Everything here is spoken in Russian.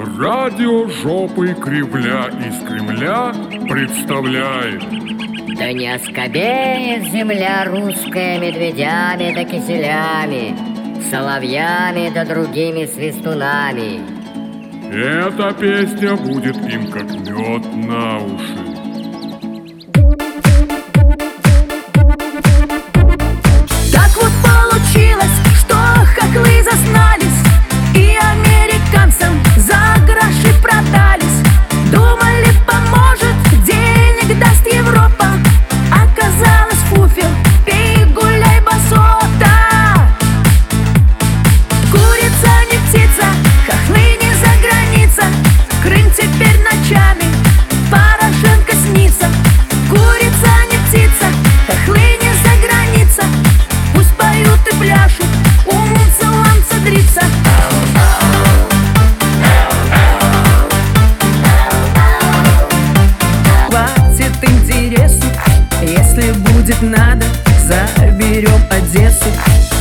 Радио жопы Кремля из Кремля представляет. Да не оскобеет земля русская медведями да киселями, соловьями да другими свистунами. Эта песня будет им как мед на уши. Так вот получилось, что хохлы зазнались и американцам за гроши продались. Думали, поможет, денег даст Европа. Оказалось, фуфел, пей, гуляй, басота. Курица не птица, хохлы не за граница. Крым теперь ночами Порошенко снится. Курица не птица, хохлы не за граница. Пусть поют и пляшут, умница, ламца, дрица. Хватит интересу, если будет надо, заберем Одессу.